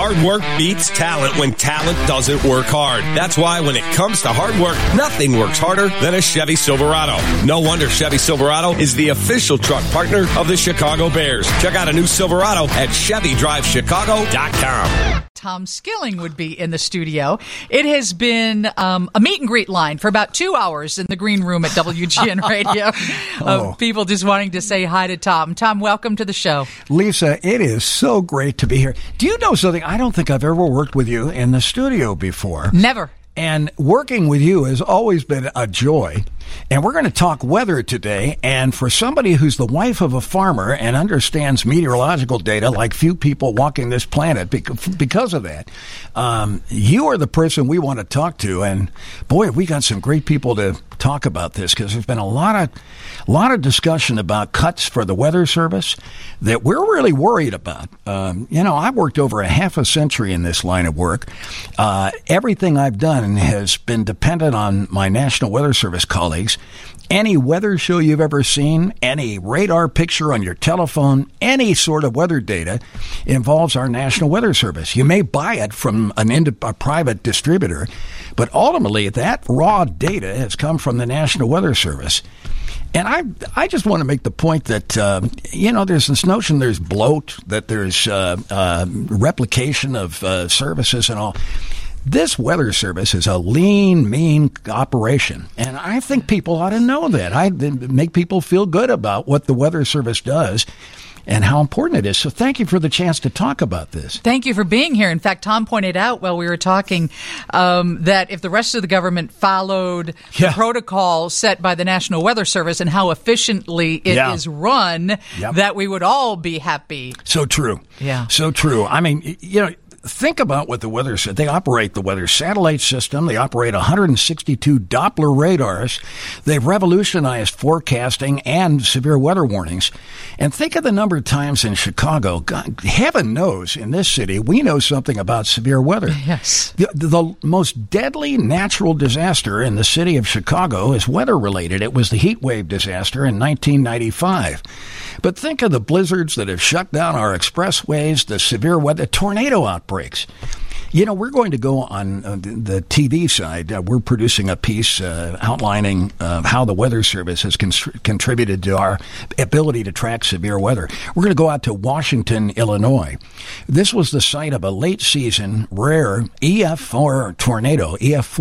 Hard work beats talent when talent doesn't work hard. That's why when it comes to hard work, nothing works harder than a Chevy Silverado. No wonder Chevy Silverado is the official truck partner of the Chicago Bears. Check out a new Silverado at ChevyDriveChicago.com. Tom Skilling would be in the studio. It has been a meet and greet line for about 2 hours in the green room at WGN Radio of people just wanting to say hi to Tom. Tom, welcome to the show. Lisa, it is so great to be here. Do you know something? I don't think I've ever worked with you in the studio before. Never. And working with you has always been a joy. And we're going to talk weather today. And for somebody who's the wife of a farmer and understands meteorological data like few people walking this planet because of that, you are the person we want to talk to. And boy, we got some great people to talk about this because there's been a lot of discussion about cuts for the Weather Service that we're really worried about. I've worked over a half a century in this line of work. Everything I've done has been dependent on my National Weather Service colleagues. Any weather show you've ever seen, any radar picture on your telephone, any sort of weather data involves our National Weather Service. You may buy it from a private distributor, but ultimately that raw data has come from the National Weather Service. And I just want to make the point that, there's this notion there's bloat, that there's replication of services and all. This weather service is a lean, mean operation, and I think people ought to know that. I make people feel good about what the weather service does and how important it is. So thank you for the chance to talk about this. Thank you for being here. In fact, Tom pointed out while we were talking that if the rest of the government followed the protocol set by the National Weather Service and how efficiently it is run, that we would all be happy. So true. Yeah. So true. I mean, think about what the weather said. They operate the weather satellite system. They operate 162 Doppler radars. They've revolutionized forecasting and severe weather warnings. And think of the number of times in Chicago. God, heaven knows in this city, we know something about severe weather. Yes. The most deadly natural disaster in the city of Chicago is weather related. It was the heat wave disaster in 1995. But think of the blizzards that have shut down our expressways, the severe weather, tornado outbreaks. We're going to go on the TV side. We're producing a piece outlining how the Weather Service has contributed to our ability to track severe weather. We're going to go out to Washington, Illinois. This was the site of a late-season rare EF4 tornado,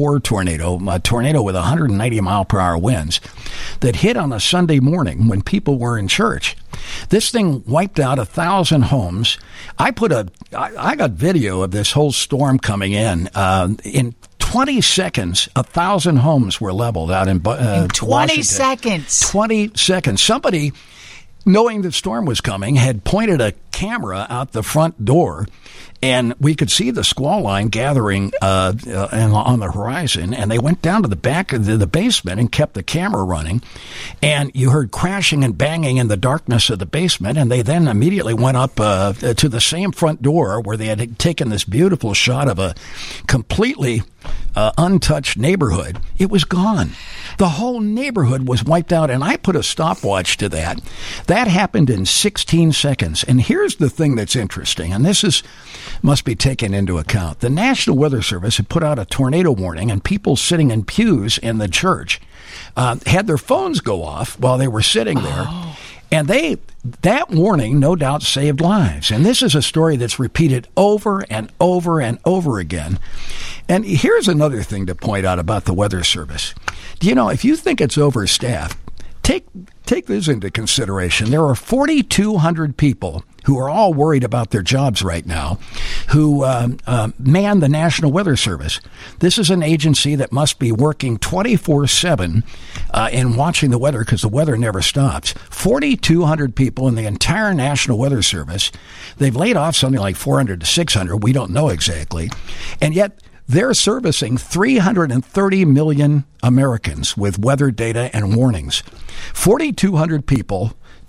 a tornado with 190-mile-per-hour winds that hit on a Sunday morning when people were in church. This thing wiped out 1,000 homes. I got video of this whole storm coming in. In 20 seconds, 1,000 homes were leveled out in 20 Washington. seconds. 20 seconds. Somebody, knowing the storm was coming, had pointed a camera out the front door, and we could see the squall line gathering on the horizon, and they went down to the back of the basement and kept the camera running, and you heard crashing and banging in the darkness of the basement, and they then immediately went up to the same front door where they had taken this beautiful shot of a completely untouched neighborhood. It was gone. The whole neighborhood was wiped out, and I put a stopwatch to that. That happened in 16 seconds. And here's the thing that's interesting, and this must be taken into account. The National Weather Service had put out a tornado warning, and people sitting in pews in the church had their phones go off while they were sitting there. Oh. And that warning, no doubt, saved lives. And this is a story that's repeated over and over and over again. And here's another thing to point out about the Weather Service. If you think it's overstaffed, take this into consideration. There are 4,200 people who are all worried about their jobs right now, who man the National Weather Service. This is an agency that must be working 24/7 in watching the weather because the weather never stops. 4,200 people in the entire National Weather Service. They've laid off something like 400 to 600. We don't know exactly. And yet they're servicing 330 million Americans with weather data and warnings. 4,200 people,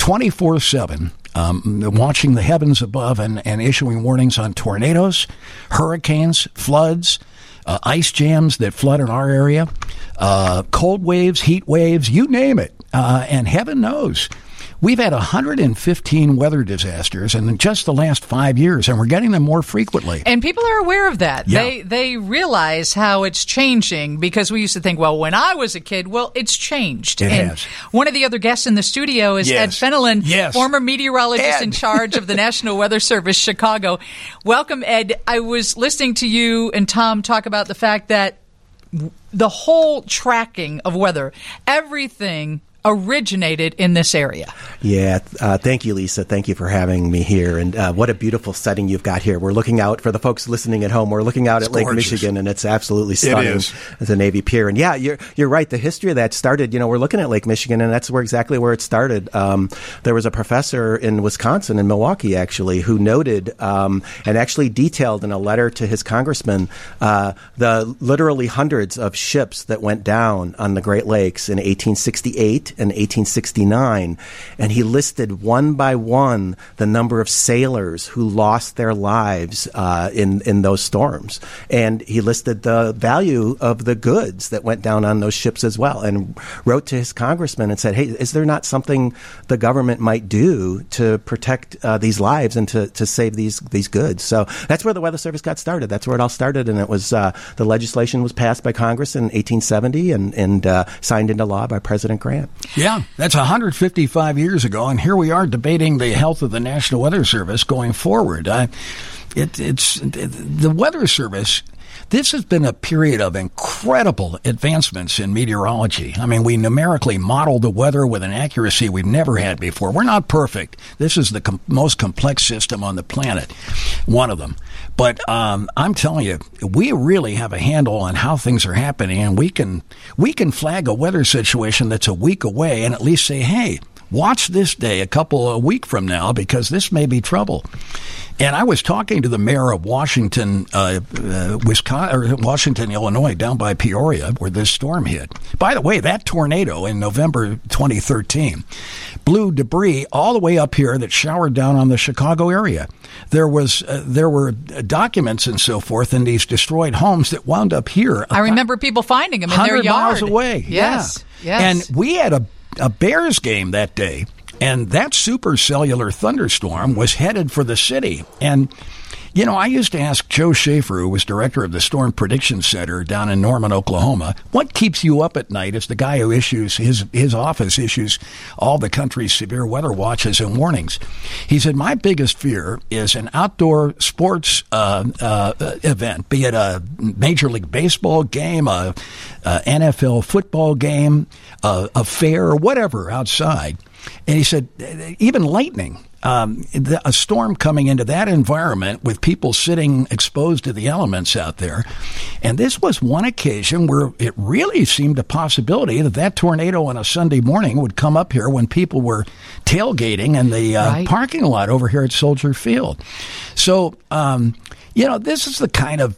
24/7. Watching the heavens above and issuing warnings on tornadoes, hurricanes, floods, ice jams that flood in our area, cold waves, heat waves, you name it. And heaven knows, We've had 115 weather disasters in just the last 5 years, and we're getting them more frequently. And people are aware of that. Yeah. They realize how it's changing, because we used to think, well, when I was a kid, well, it's changed. It and has. One of the other guests in the studio is Ed Fenelon, former meteorologist in charge of the National Weather Service, Chicago. Welcome, Ed. I was listening to you and Tom talk about the fact that the whole tracking of weather, everything originated in this area. Yeah. Thank you, Lisa. Thank you for having me here. And what a beautiful setting you've got here. We're looking out, for the folks listening at home, we're looking out at Lake Michigan, and it's absolutely stunning as a Navy pier. And yeah, you're right. The history of that started, we're looking at Lake Michigan, and that's exactly where it started. There was a professor in Wisconsin, in Milwaukee, actually, who noted and actually detailed in a letter to his congressman the literally hundreds of ships that went down on the Great Lakes in 1868 and 1869, and he listed one by one the number of sailors who lost their lives in those storms, and he listed the value of the goods that went down on those ships as well, and wrote to his congressman and said, hey, is there not something the government might do to protect these lives and to save these goods? So that's where the Weather Service got started. That's where it all started, and it was the legislation was passed by Congress in 1870 and signed into law by President Grant. Yeah, that's 155 years ago, and here we are debating the health of the National Weather Service going forward. It's the Weather Service. This has been a period of incredible advancements in meteorology. I mean, we numerically model the weather with an accuracy we've never had before. We're not perfect. This is the most complex system on the planet, one of them. But I'm telling you, we really have a handle on how things are happening, and we can flag a weather situation that's a week away and at least say, hey, watch this day a week from now, because this may be trouble. And I was talking to the mayor of Washington, Washington, Illinois, down by Peoria, where this storm hit. By the way, that tornado in November 2013 blew debris all the way up here that showered down on the Chicago area. There were documents and so forth in these destroyed homes that wound up here. I remember people finding them in their yard. 100 miles away. Yes. Yeah. Yes. And we had a Bears game that day. And that supercellular thunderstorm was headed for the city. And, I used to ask Joe Schaefer, who was director of the Storm Prediction Center down in Norman, Oklahoma, what keeps you up at night? As the guy who issues, his office issues all the country's severe weather watches and warnings. He said, my biggest fear is an outdoor sports event, be it a Major League Baseball game, a NFL football game, a fair, whatever outside. And he said, even lightning, a storm coming into that environment with people sitting exposed to the elements out there. And this was one occasion where it really seemed a possibility that tornado on a Sunday morning would come up here when people were tailgating in the parking lot over here at Soldier Field. So, this is the kind of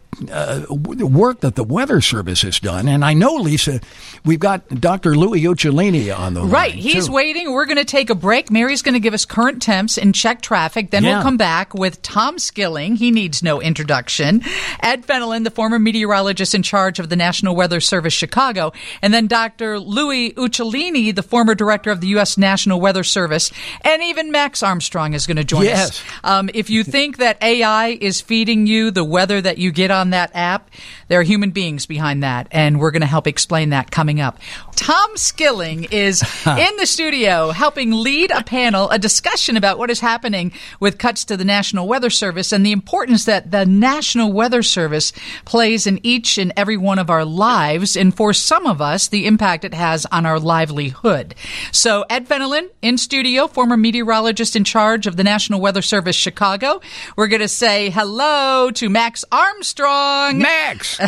work that the Weather Service has done. And I know, Lisa, we've got Dr. Louis Uccellini on the line. Right. He's waiting. We're going to take a break. Mary's going to give us current temps and check traffic. Then we'll come back with Tom Skilling. He needs no introduction. Ed Fenelon, the former meteorologist in charge of the National Weather Service, Chicago. And then Dr. Louis Uccellini, the former director of the U.S. National Weather Service. And even Max Armstrong is going to join us. If you think that AI is feeding you the weather that you get on that app, there are human beings behind that, and we're going to help explain that coming up. Tom Skilling is in the studio helping lead a discussion about what is happening with cuts to the National Weather Service and the importance that the National Weather Service plays in each and every one of our lives, and for some of us, the impact it has on our livelihood. So Ed Fenelon in studio, former meteorologist in charge of the National Weather Service, Chicago. We're going to say hello to Max Armstrong. Max!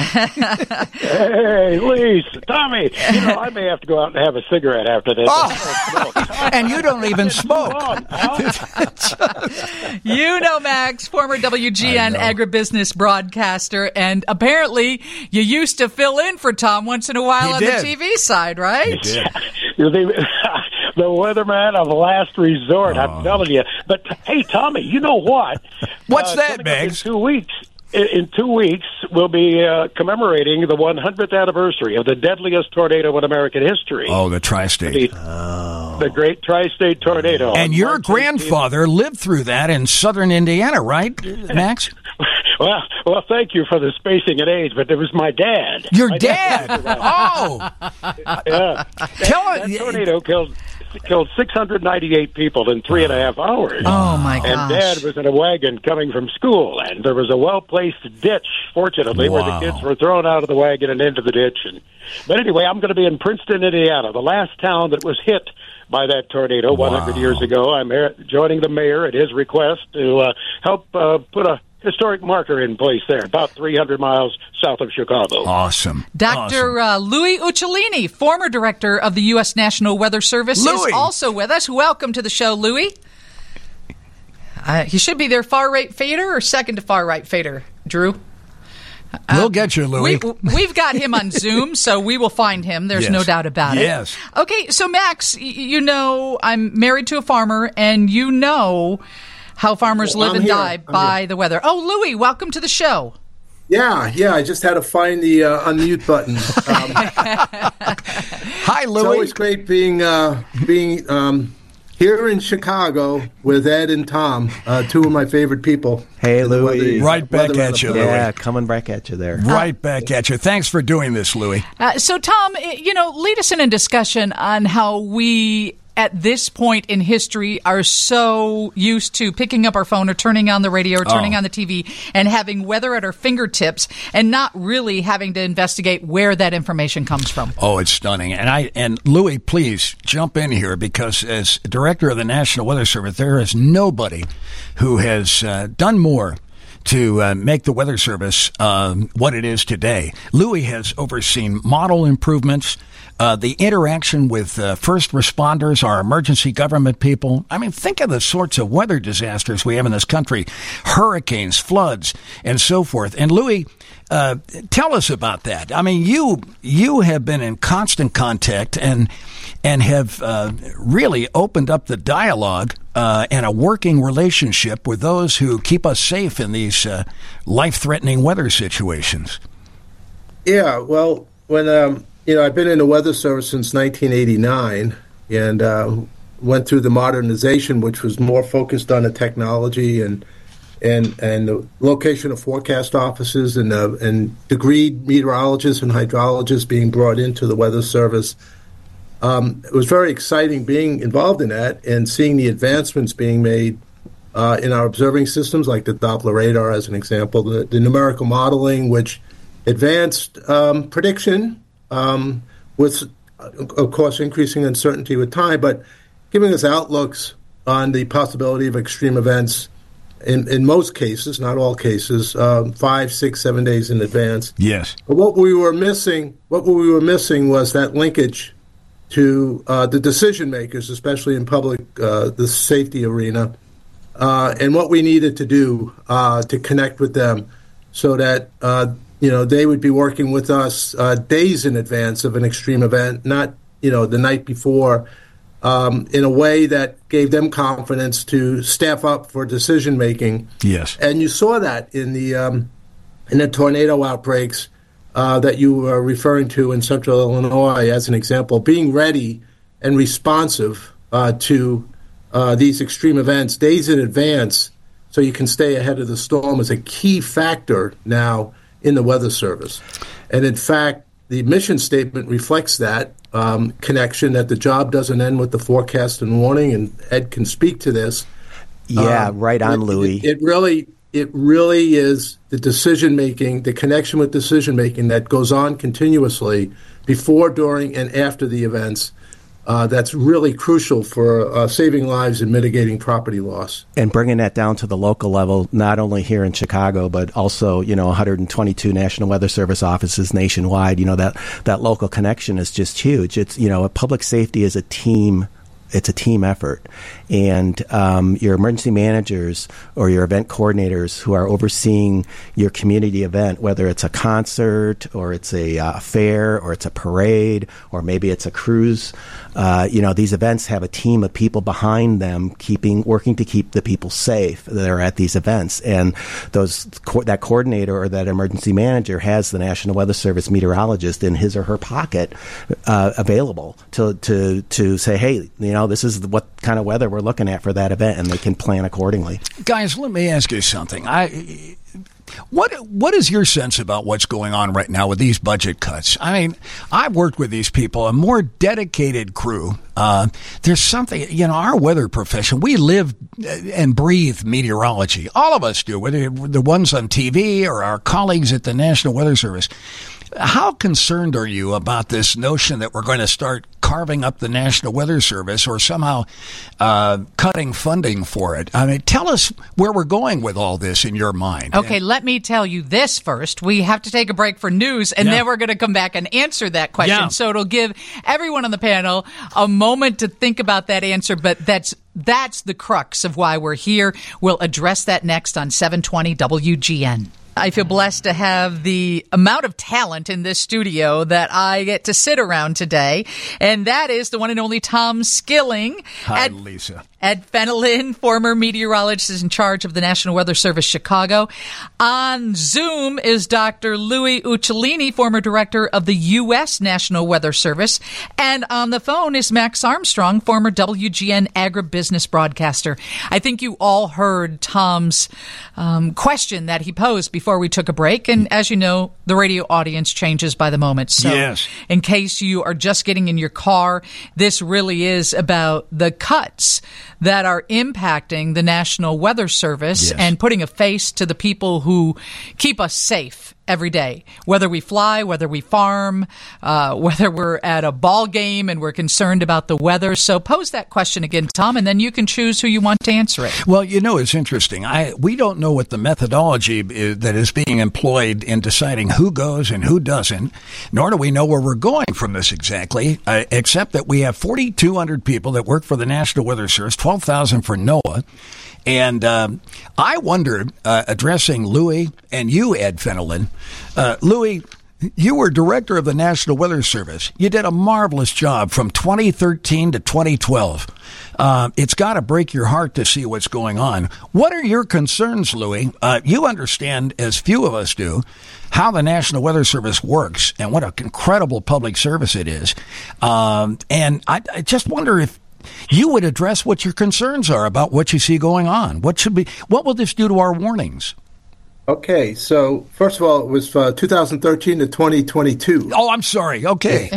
Hey, Lisa, Tommy, I may have to go out and have a cigarette after this. And you don't even smoke. Max, former WGN agribusiness broadcaster, and apparently you used to fill in for Tom once in a while on the TV side, right? You're the weatherman of last resort, I'm telling you. But, hey, Tommy, you know what? What's that, Max? 2 weeks. in 2 weeks, we'll be commemorating the 100th anniversary of the deadliest tornado in American history. Oh, the Tri-State. The Great Tri-State Tornado. And your grandfather lived through that in southern Indiana, right, Max? Well, thank you for the spacing and age, but it was my dad. Your dad? Oh! Yeah. That tornado killed 698 people in 3.5 hours. Oh, my gosh. And Dad was in a wagon coming from school, and there was a well-placed ditch, fortunately, where the kids were thrown out of the wagon and into the ditch. But anyway, I'm going to be in Princeton, Indiana, the last town that was hit by that tornado 100 years ago. I'm joining the mayor at his request to help put a historic marker in place there, about 300 miles south of Chicago. Awesome. Dr. Louis Uccellini, former director of the U.S. National Weather Service, is also with us. Welcome to the show, Louis. He should be their far-right fader or second to far-right fader, Drew? We'll get you, Louis. We've got him on Zoom, so we will find him. There's no doubt about it. Yes. Okay, so Max, you know I'm married to a farmer, and you know how farmers live and die by the weather. Oh, Louis, welcome to the show. Yeah, I just had to find the unmute button. Hi, Louis. It's always great being here in Chicago with Ed and Tom, two of my favorite people. Hey, Louis. Right back at you, Louis. Yeah, coming back at you there. Right back at you. Thanks for doing this, Louis. So, Tom, lead us in a discussion on how we, at this point in history, are so used to picking up our phone or turning on the radio or turning on the TV and having weather at our fingertips and not really having to investigate where that information comes from. Oh, it's stunning. And Louis, please jump in here, because as director of the National Weather Service, there is nobody who has done more to make the Weather Service what it is today. Louis has overseen model improvements, the interaction with first responders, our emergency government people. I mean, think of the sorts of weather disasters we have in this country, hurricanes, floods, and so forth. And Louis, tell us about that. I mean, you have been in constant contact and have really opened up the dialogue and a working relationship with those who keep us safe in these life-threatening weather situations. Yeah, well, when I've been in the Weather Service since 1989, and went through the modernization, which was more focused on the technology and the location of forecast offices and degreed meteorologists and hydrologists being brought into the Weather Service. It was very exciting being involved in that and seeing the advancements being made in our observing systems, like the Doppler radar as an example, the numerical modeling, which advanced prediction with, of course, increasing uncertainty with time, but giving us outlooks on the possibility of extreme events in most cases, not all cases, 5, 6, 7 days in advance. Yes. But what we were missing was that linkage to the decision makers, especially in public, the safety arena, and what we needed to do to connect with them so that they would be working with us days in advance of an extreme event, not the night before, in a way that gave them confidence to staff up for decision making. Yes, and you saw that in the tornado outbreaks that you were referring to in Central Illinois as an example. Being ready and responsive to these extreme events days in advance, so you can stay ahead of the storm, is a key factor now in the Weather Service. And in fact, the mission statement reflects that connection, that the job doesn't end with the forecast and warning, and Ed can speak to this. Yeah, right on, Louis. It really is the decision-making, the connection with decision-making that goes on continuously before, during, and after the events. That's really crucial for saving lives and mitigating property loss. And bringing that down to the local level, not only here in Chicago, but also, 122 National Weather Service offices nationwide. That local connection is just huge. It's, public safety is a team it's a team effort. And your emergency managers or your event coordinators who are overseeing your community event, whether it's a concert or it's a fair or it's a parade or maybe it's a cruise, these events have a team of people behind them working to keep the people safe that are at these events. And that coordinator or that emergency manager has the National Weather Service meteorologist in his or her pocket available to say, hey, this is what kind of weather we're looking at for that event, and they can plan accordingly. Guys, let me ask you something. What is your sense about what's going on right now with these budget cuts? I mean, I've worked with these people, a more dedicated crew. There's something, our weather profession, we live and breathe meteorology. All of us do, whether the ones on TV or our colleagues at the National Weather Service. How concerned are you about this notion that we're going to start carving up the National Weather Service or somehow cutting funding for it? I mean, tell us where we're going with all this in your mind. Okay, let me tell you this first. We have to take a break for news, and then we're going to come back and answer that question. Yeah. So it'll give everyone on the panel a moment to think about that answer, but that's the crux of why we're here. We'll address that next on 720 WGN. I feel blessed to have the amount of talent in this studio that I get to sit around today, and that is the one and only Tom Skilling. Hi, Lisa. Ed Fenelon, former meteorologist in charge of the National Weather Service Chicago. On Zoom is Dr. Louis Uccellini, former director of the U.S. National Weather Service. And on the phone is Max Armstrong, former WGN agribusiness broadcaster. I think you all heard Tom's question that he posed before we took a break. And as you know, the radio audience changes by the moment. So yes. In case you are just getting in your car, this really is about the cuts that are impacting the National Weather Service and putting a face to the people who keep us safe every day, whether we fly, whether we farm, whether we're at a ball game and we're concerned about the weather. So pose that question again, Tom, and then you can choose who you want to answer it. Well, it's interesting. We don't know what the methodology that is being employed in deciding who goes and who doesn't, nor do we know where we're going from this exactly, except that we have 4,200 people that work for the National Weather Service, 12,000 for NOAA. And I wonder, addressing Louis and you, Ed Fenelon, Louis, you were director of the National Weather Service. You did a marvelous job from 2013 to 2012. It's got to break your heart to see what's going on. What are your concerns, Louis? You understand, as few of us do, how the National Weather Service works and what an incredible public service it is. And I just wonder if you would address what your concerns are about what you see going on. What will this do to our warnings? Okay, so first of all, it was 2013 to 2022. Oh, I'm sorry. Okay.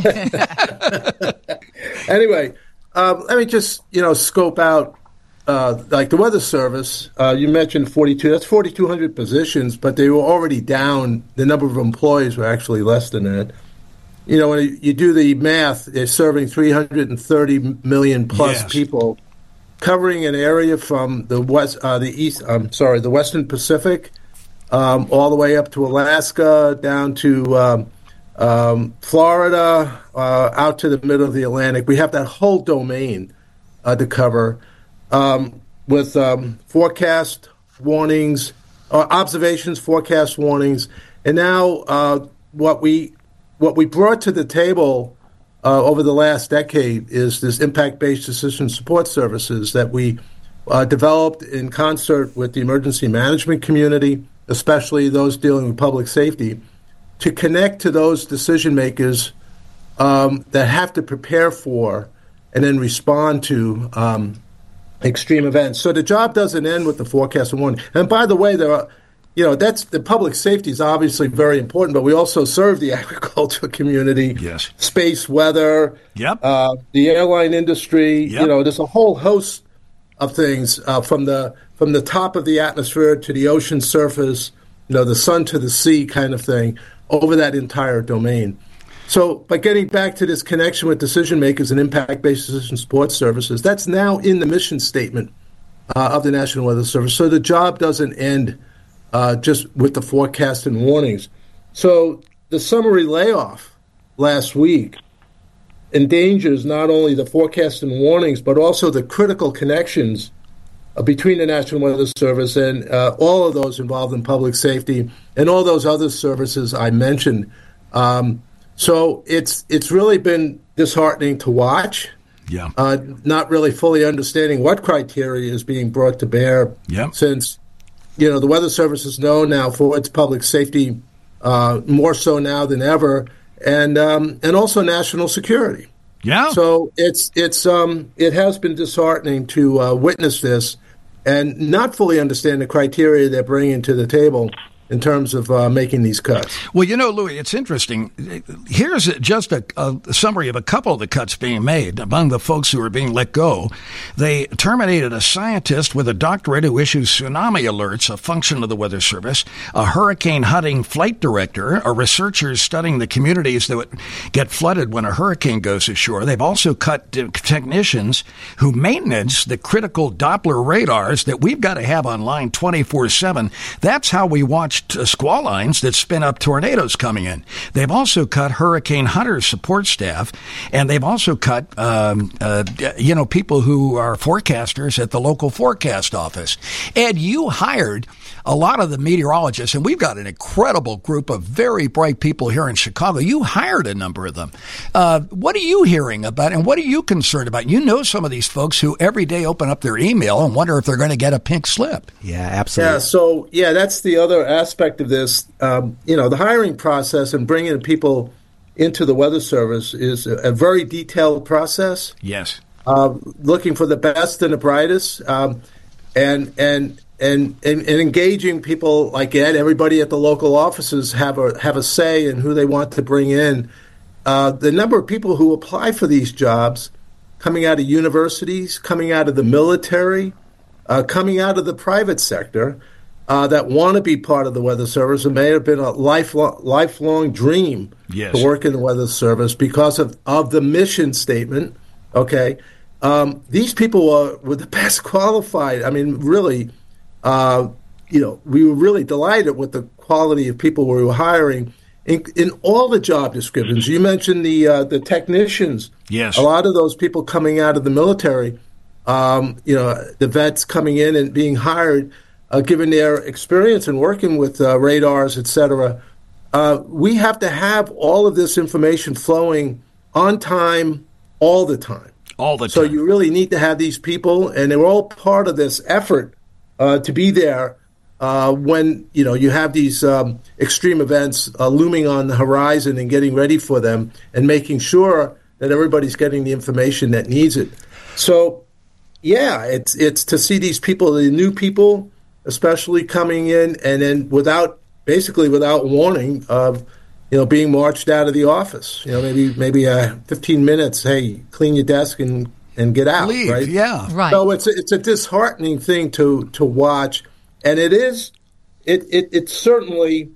Anyway, let me just scope out like the Weather Service. You mentioned 42. That's 4,200 positions, but they were already down. The number of employees were actually less than that. When you do the math, they're serving 330 million plus people, covering an area from the Western Pacific, all the way up to Alaska, down to Florida, out to the middle of the Atlantic. We have that whole domain to cover with forecast warnings, observations, forecast warnings, and now what we brought to the table over the last decade is this impact-based decision support services that we developed in concert with the emergency management community, especially those dealing with public safety, to connect to those decision makers that have to prepare for and then respond to extreme events. So the job doesn't end with the forecast and warning. And by the way, there are that's the public safety is obviously very important, but we also serve the agricultural community, space weather, the airline industry. There's a whole host of things from the top of the atmosphere to the ocean surface, the sun to the sea kind of thing over that entire domain. So by getting back to this connection with decision makers and impact-based decision support services, that's now in the mission statement of the National Weather Service. So the job doesn't end just with the forecast and warnings. So the summary layoff last week endangers not only the forecast and warnings, but also the critical connections between the National Weather Service and all of those involved in public safety and all those other services I mentioned. So it's really been disheartening to watch. Yeah. Not really fully understanding what criteria is being brought to bear. Yeah. Since, the Weather Service is known now for its public safety, more so now than ever, and also national security. Yeah. So it has been disheartening to witness this and not fully understand the criteria they're bringing to the table in terms of making these cuts. Well, Louis, it's interesting. Here's just a summary of a couple of the cuts being made. Among the folks who are being let go, they terminated a scientist with a doctorate who issues tsunami alerts, a function of the Weather Service, a hurricane hunting flight director, a researcher studying the communities that would get flooded when a hurricane goes ashore. They've also cut technicians who maintenance the critical Doppler radars that we've got to have online 24/7. That's how we watch squall lines that spin up tornadoes coming in. They've also cut hurricane hunter support staff, and they've also cut, people who are forecasters at the local forecast office. Ed, you hired a lot of the meteorologists, and we've got an incredible group of very bright people here in Chicago. You hired a number of them. What are you hearing about, and what are you concerned about? You know some of these folks who every day open up their email and wonder if they're going to get a pink slip. Yeah, absolutely. Yeah, so, that's the other aspect of this. The hiring process and bringing people into the Weather Service is a very detailed process. Yes. Looking for the best and the brightest, and engaging people like Ed. Everybody at the local offices have a say in who they want to bring in. The number of people who apply for these jobs, coming out of universities, coming out of the military, coming out of the private sector, that want to be part of the Weather Service, and may have been a lifelong dream to work in the Weather Service because of the mission statement. Okay, these people were the best qualified. I mean, really, we were really delighted with the quality of people we were hiring in all the job descriptions. You mentioned the technicians. Yes, a lot of those people coming out of the military. The vets coming in and being hired. Given their experience in working with radars, et cetera, we have to have all of this information flowing on time, all the time. All the time. So you really need to have these people, and they're all part of this effort to be there when you have these extreme events looming on the horizon and getting ready for them and making sure that everybody's getting the information that needs it. So, it's to see these people, the new people, especially coming in and then without warning of, being marched out of the office. Maybe 15 minutes. Hey, clean your desk and get out. Leave, right? Yeah, right. So it's a disheartening thing to watch, and it's certainly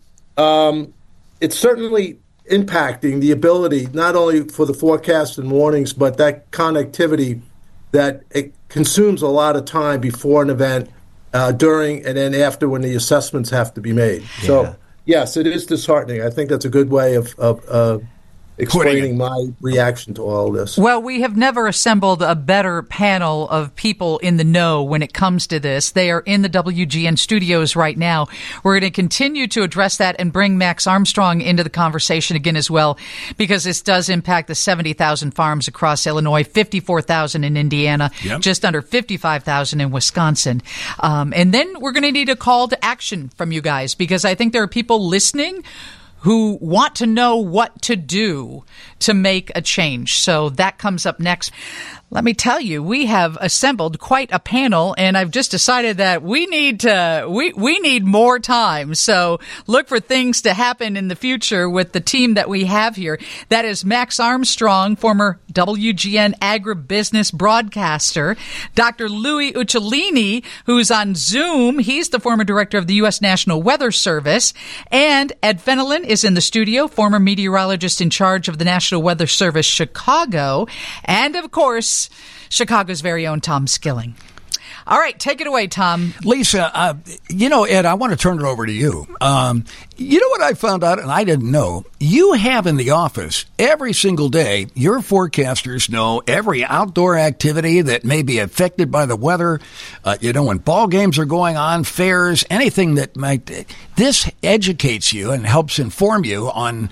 impacting the ability not only for the forecast and warnings, but that connectivity that it consumes a lot of time before an event. During and then after when the assessments have to be made. Yeah. So, yes, it is disheartening. I think that's a good way of explaining my reaction to all this. Well, we have never assembled a better panel of people in the know when it comes to this. They are in the WGN studios right now. We're going to continue to address that and bring Max Armstrong into the conversation again as well, because this does impact the 70,000 farms across Illinois, 54,000 in Indiana, just under 55,000 in Wisconsin. And then we're going to need a call to action from you guys, because I think there are people listening who want to know what to do to make a change. So that comes up next. Let me tell you, we have assembled quite a panel, and I've just decided that we need more time. So look for things to happen in the future with the team that we have here. That is Max Armstrong, former WGN agribusiness broadcaster, Dr. Louis Uccellini, who's on Zoom. He's the former director of the U.S. National Weather Service, and Ed Fenelon is in the studio, former meteorologist in charge of the National Weather Service Chicago, and of course, Chicago's very own Tom Skilling. All right, take it away, Tom. Lisa, Ed, I want to turn it over to you. You know what I found out, and I didn't know? You have in the office every single day, your forecasters know every outdoor activity that may be affected by the weather. When ball games are going on, fairs, anything that might. This educates you and helps inform you on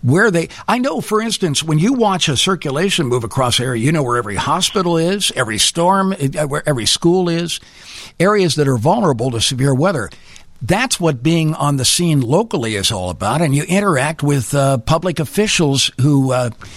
I know, for instance, when you watch a circulation move across the area, you know where every hospital is, every storm, where every school is, areas that are vulnerable to severe weather. That's what being on the scene locally is all about, and you interact with public officials who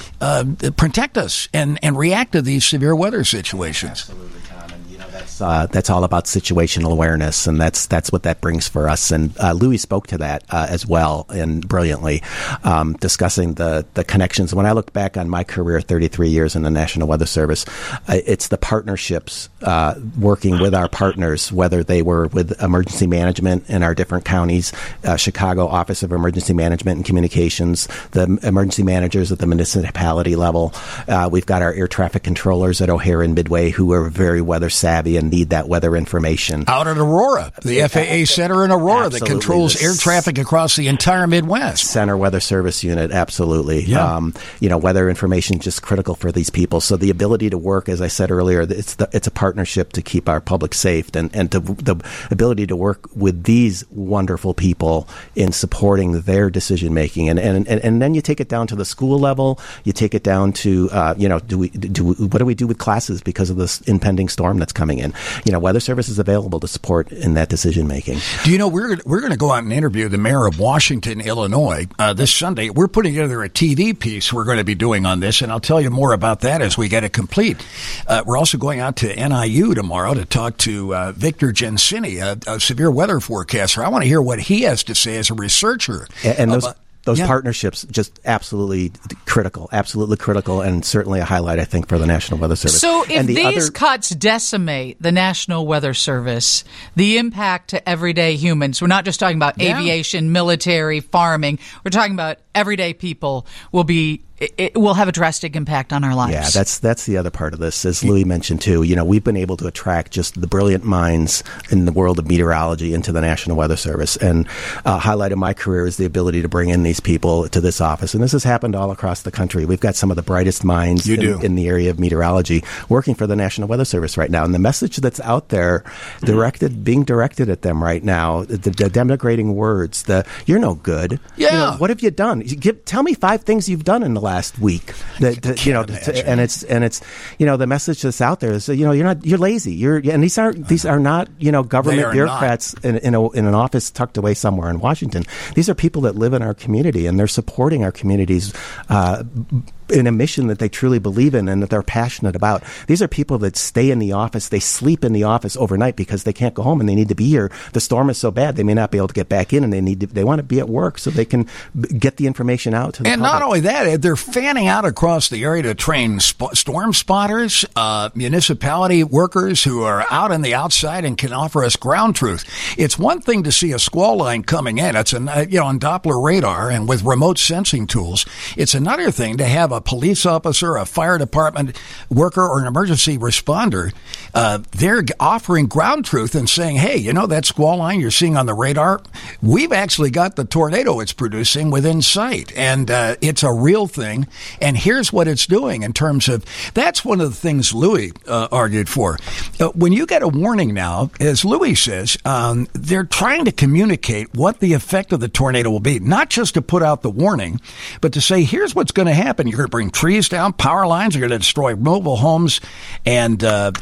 protect us and react to these severe weather situations. Absolutely, Tom. And that's all about situational awareness, and that's what that brings for us. And Louis spoke to that as well, and brilliantly, discussing the connections. When I look back on my career, 33 years in the National Weather Service, it's the partnerships, working with our partners, whether they were with emergency management in our different counties, Chicago Office of Emergency Management and Communications, the emergency managers at the municipality level. We've got our air traffic controllers at O'Hare and Midway who are very weather savvy and need that weather information. Out at Aurora, the FAA Center in Aurora that controls air traffic across the entire Midwest. Center Weather Service Unit, absolutely. Yeah. Weather information is just critical for these people. So the ability to work, as I said earlier, it's a partnership to keep our public safe, and the ability to work with these wonderful people in supporting their decision making, and then you take it down to the school level. You take it down to what do we do with classes because of this impending storm that's coming in? Weather Service is available to support in that decision making. Do you know we're going to go out and interview the mayor of Washington, Illinois this Sunday. We're putting together a TV piece we're going to be doing on this, and I'll tell you more about that as we get it complete. We're also going out to NIU tomorrow to talk to Victor Gensini, a severe weather forecaster. I want to hear what he has to say as a researcher. And those partnerships, just absolutely critical, and certainly a highlight, I think, for the National Weather Service. So if these cuts decimate the National Weather Service, the impact to everyday humans, we're not just talking about aviation, military, farming, we're talking about everyday people it will have a drastic impact on our lives. Yeah, that's the other part of this, as Louis mentioned too. We've been able to attract just the brilliant minds in the world of meteorology into the National Weather Service, and highlight of my career is the ability to bring in these people to this office. And this has happened all across the country. We've got some of the brightest minds in the area of meteorology working for the National Weather Service right now. And the message that's out there being directed at them right now, the denigrating words, you're no good. Yeah. What have you done? Tell me 5 things you've done in the last week. And it's the message that's out there is you're lazy. And these are not government bureaucrats in an office tucked away somewhere in Washington. These are people that live in our community, and they're supporting our communities in a mission that they truly believe in and that they're passionate about. These are people that stay in the office. They sleep in the office overnight because they can't go home and they need to be here. The storm is so bad they may not be able to get back in, and they want to be at work so they can get the information out to the public. Not only that, they're fanning out across the area to train storm spotters, municipality workers who are out on the outside and can offer us ground truth. It's one thing to see a squall line coming in. It's on Doppler radar and with remote sensing tools. It's another thing to have a police officer, a fire department worker, or an emergency responder. They're offering ground truth and saying, hey, that squall line you're seeing on the radar, we've actually got the tornado it's producing within sight. And it's a real thing. And here's what it's doing in terms of, that's one of the things Louis argued for. When you get a warning now, as Louis says, they're trying to communicate what the effect of the tornado will be, not just to put out the warning, but to say, here's what's going to happen. You're going to bring trees down, power lines, you're going to destroy mobile homes and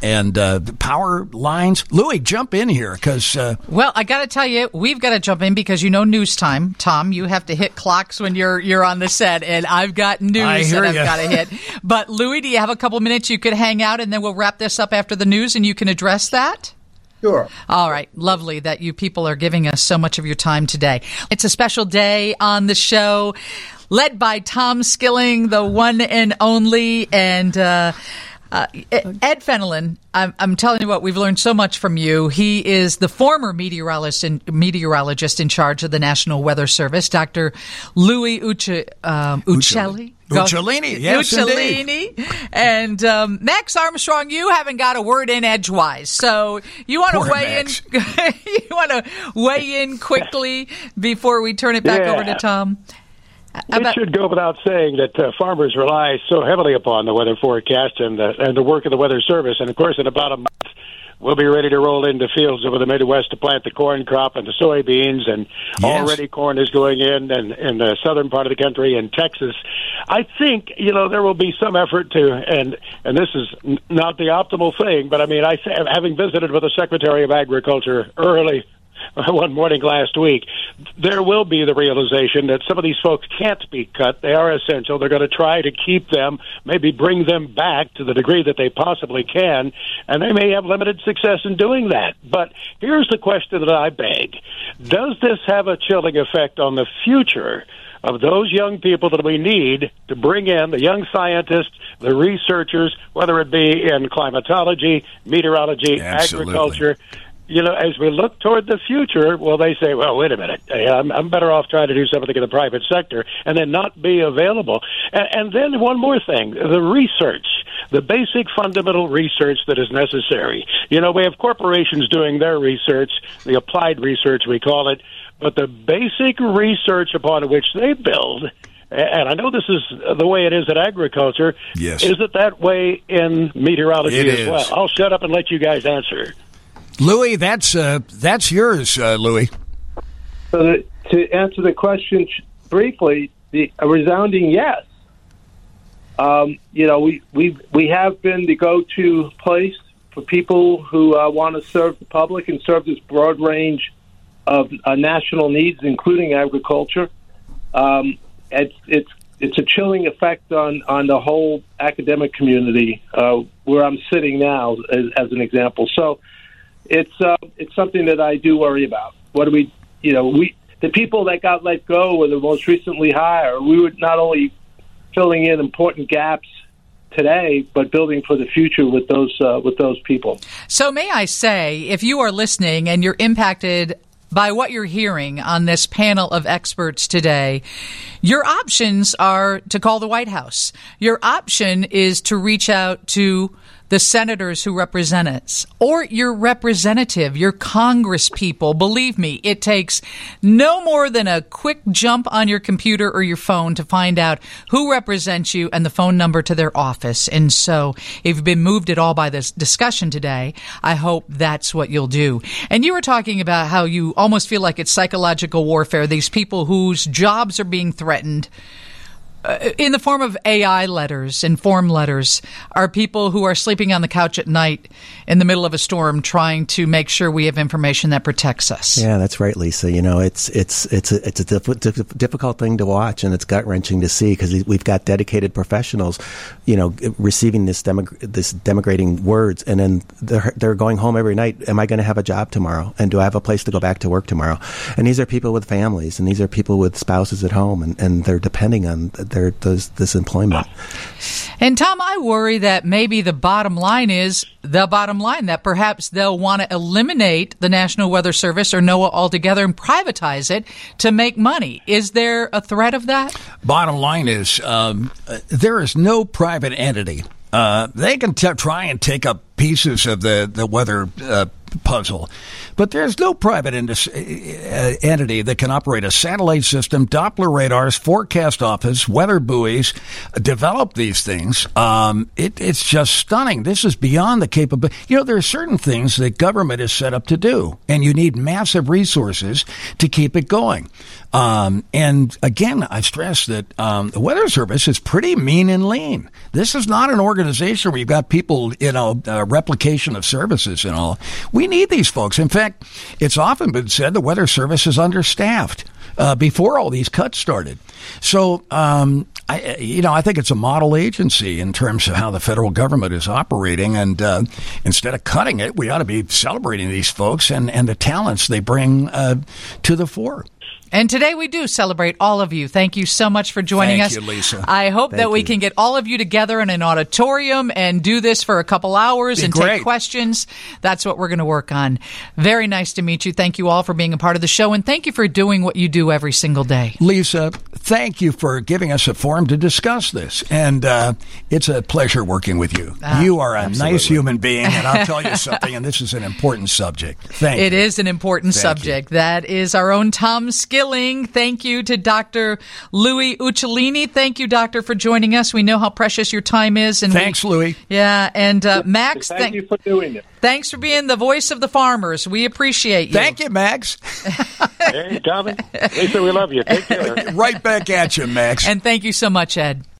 power lines. Louis, jump in here because... Well, I got to tell you, we've got to jump in because news time. Tom, you have to hit clocks when you're on the set, and I've got news that I've got to hit. But Louis, do you have a couple minutes you could hang out, and then we'll wrap this up after the news, and you can address that? Sure. All right. Lovely that you people are giving us so much of your time today. It's a special day on the show, led by Tom Skilling, the one and only, and Ed Fenelon, I'm telling you what, we've learned so much from you. He is the former meteorologist in charge of the National Weather Service, Dr. Louis Uccelli. Uccellini, yes, Uccellini. And Max Armstrong, you haven't got a word in edgewise, so you want to weigh in. You want to weigh in quickly before we turn it back over to Tom. It should go without saying that farmers rely so heavily upon the weather forecast and the work of the Weather Service, and of course, in about a month, we'll be ready to roll into fields over the Midwest to plant the corn crop and the soybeans, and already corn is going in the southern part of the country in Texas. I think, there will be some effort to, and this is not the optimal thing, but I mean, having visited with the Secretary of Agriculture early one morning last week, there will be the realization that some of these folks can't be cut. They are essential. They're going to try to keep them, maybe bring them back to the degree that they possibly can, and they may have limited success in doing that. But here's the question that I beg. Does this have a chilling effect on the future of those young people that we need to bring in, the young scientists, the researchers, whether it be in climatology, meteorology, agriculture? As we look toward the future, well, they say, well, wait a minute, I'm better off trying to do something in the private sector and then not be available. And then one more thing, the research, the basic fundamental research that is necessary. We have corporations doing their research, the applied research we call it, but the basic research upon which they build, and I know this is the way it is in agriculture, is it that way in meteorology as well? I'll shut up and let you guys answer. Louis, that's yours, Louis. So to answer the question briefly, a resounding yes. We have been the go-to place for people who want to serve the public and serve this broad range of national needs, including agriculture. It's a chilling effect on the whole academic community where I'm sitting now, as an example. So. It's something that I do worry about. What do the people that got let go were the most recently hired. We were not only filling in important gaps today, but building for the future with those people. So may I say, if you are listening and you're impacted by what you're hearing on this panel of experts today, your options are to call the White House. Your option is to reach out to the senators who represent us, or your representative, your Congress people. Believe me, it takes no more than a quick jump on your computer or your phone to find out who represents you and the phone number to their office. And so if you've been moved at all by this discussion today, I hope that's what you'll do. And you were talking about how you almost feel like it's psychological warfare, these people whose jobs are being threatened in the form of AI letters and form letters, are people who are sleeping on the couch at night in the middle of a storm trying to make sure we have information that protects us. Yeah, that's right, Lisa. It's a difficult thing to watch, and it's gut-wrenching to see, because we've got dedicated professionals, receiving this denigrating words, and then they're going home every night. Am I going to have a job tomorrow? And do I have a place to go back to work tomorrow? And these are people with families, and these are people with spouses at home, and they're depending on this employment. And Tom, I worry that maybe the bottom line is that perhaps they'll want to eliminate the National Weather Service or NOAA altogether and privatize it to make money. Is there a threat of that? Bottom line is there is no private entity. They can try and take up pieces of the weather puzzle, but there's no private entity that can operate a satellite system, Doppler radars, forecast office, weather buoys, develop these things. It's just stunning. This is beyond the capability. There are certain things that government is set up to do, and you need massive resources to keep it going. And again, I stress that the Weather Service is pretty mean and lean. This is not an organization where you've got people, replication of services and all. We need these folks. In fact, it's often been said the Weather Service is understaffed before all these cuts started. So, I think it's a model agency in terms of how the federal government is operating. And instead of cutting it, we ought to be celebrating these folks and the talents they bring to the fore. And today we do celebrate all of you. Thank you so much for joining us. Thank you, Lisa. I hope that we can get all of you together in an auditorium and do this for a couple hours and take questions. That's what we're going to work on. Very nice to meet you. Thank you all for being a part of the show, and thank you for doing what you do every single day. Lisa, thank you for giving us a forum to discuss this, and it's a pleasure working with you. You are a nice human being, and I'll tell you something, and this is an important subject. Thank you. It is an important subject. That is our own Tom Skilling. Thank you to Dr. Louis Uccellini. Thank you, Doctor, for joining us. We know how precious your time is. And thanks, Louis. Yeah, and Max, thank you for doing it. Thanks for being the voice of the farmers. We appreciate you. Thank you, Max. Hey, Tommy. Lisa, we love you. Take care. Right back at you, Max. And thank you so much, Ed.